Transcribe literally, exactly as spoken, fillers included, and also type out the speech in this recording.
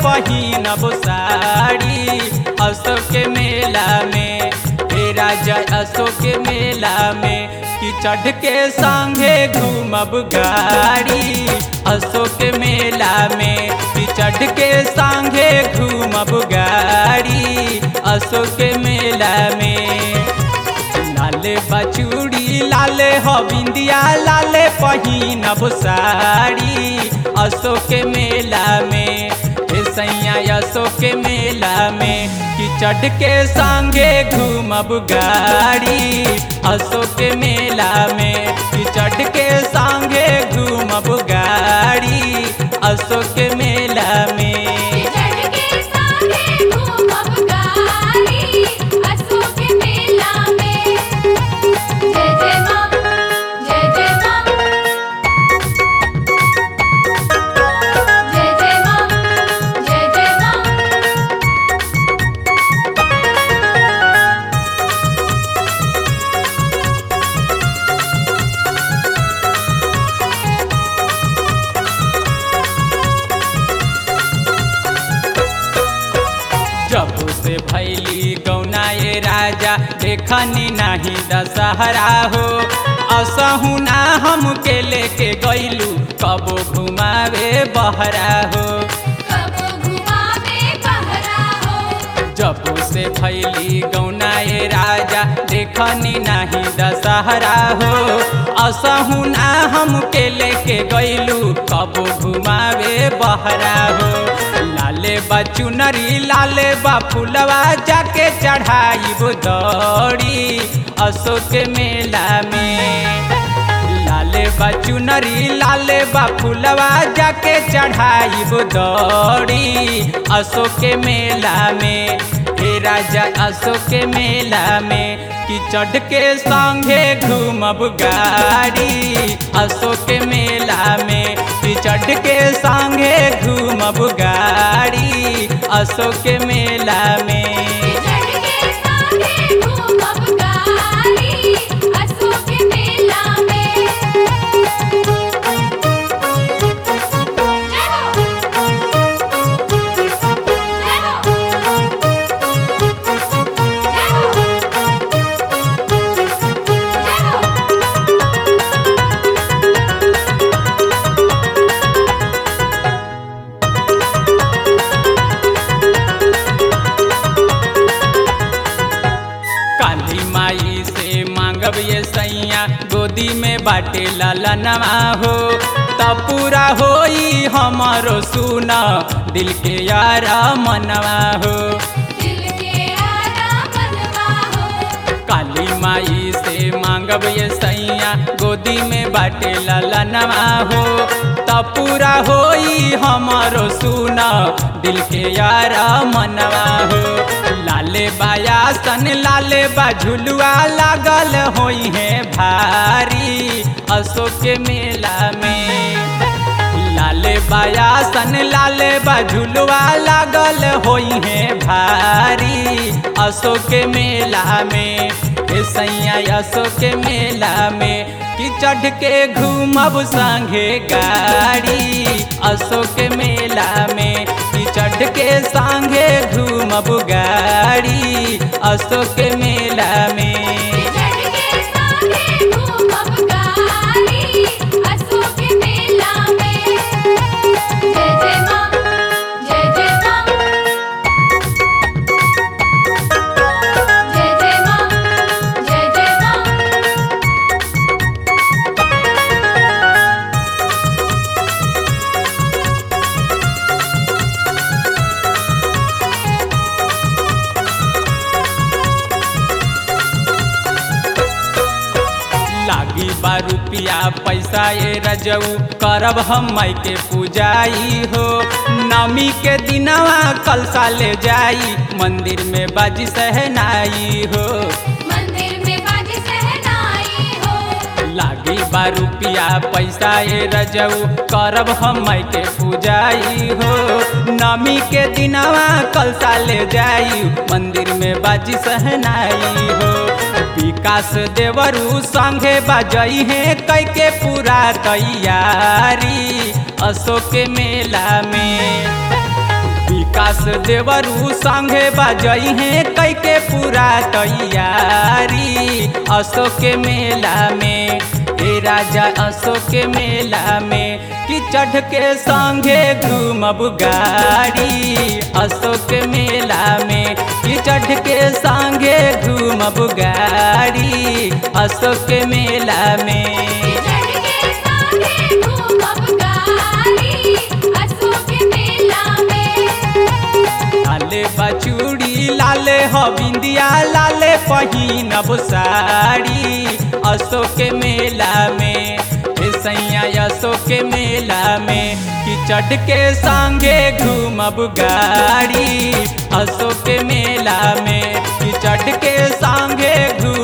पहिनब साड़ी अशोक के मेला में। हे राजा अशोक के मेला में कि चढ़ के संगे घूमब गाड़ी अशोक के मेला में कि चढ़ के संगे घूमब गाड़ी अशोक के मेला में। लाले बचूड़ी लाले हो बिंदिया लाले पहिनब साड़ी अशोक के मेला में। हे सैया अशोक के मेला में कि चढ़ के संगे घूमब गाड़ी अशोक के मेला में कि चढ़ के संगे घूमब गाड़ी अशोक के मेला में। जब से भैली गौना ये राजा देखनी नहीं दशहरा हो। असहु ना हमके लेके गईलू कबो घुमावे बहरा हो। जब से भैली गौना ये राजा देखनी नहीं दशहरा हो। असहु ना हमके लेके गईलू कबो घुमावे बहरा हो। लाले बा चुनरी लाले बा फुलवा जाके चढ़ाई दौड़ी अशोक के मेला में। लाले बा चुनरी लाले बा फुलवा जाके चढ़ाई दौड़ी अशोक के मेला में। हे राजा अशोक के मेला में कि चढ़ के संगे घूमब गाड़ी अशोक के मेला में कि चढ़ के संगे घूमब गाड़ी अशोक के मेला में। मांगब ये सैया गोदी में बाटे ललनवा हो। तब पूरा होई हमारो सुना दिल के यारा मनवा हो। काली माई से मांगब ये सैया गोदी में बाटे ललनवा हो। तब पूरा होई हमारो सुना दिल के यारा मनवा हो। लाले बायासन लाले बा झुलुआ लागल होई है भारी अशोक के मेला में। लाले बायासन लाले बा झुलुआ लागल होई है भारी अशोक के मेला में। हे सैया अशोक के मेला में कि चढ़ के घूमब संगे गाड़ी अशोक के मेला में कि चढ़ के संगे घूमब गाड़ी अशोक के मेला में। लागी बा रुपिया पैसा ये रजऊ करब हम माई के पूजाई हो। नमी के दिनवा कलसा ले जाई मंदिर में बाजी सहनाई हो। मंदिर में बाजी सहनाई हो। लागी बा रुपिया पैसा ये रजऊ करब हम माई के पूजाई हो। नमी के दिनवा कलसा ले जाई मंदिर में बाजी सहनाई हो। विकास देवरू संगे बजई है कई के पूरा तैयारी अशोक के मेला में। विकास देवरू संगे बजई है कई के पूरा तैयारी अशोक के मेला में हे राजा अशोक के मेला में कि चढ़ के संगे घूमब गाड़ी अशोक के मेला में कि चढ़ के संगे घूमब गाड़ी अशोक के मेला में चढ़ के संगे घूमब गाड़ी अशोक के मेला में। लाले बचूड़ी लाले हो बिंदिया लाले पहिनब साड़ी अशोक के मेला में हे सैया अशोक के मेला में कि चढ़ के संगे घूमब गाड़ी अशोक के मेला में कि चढ़ के संगे घूम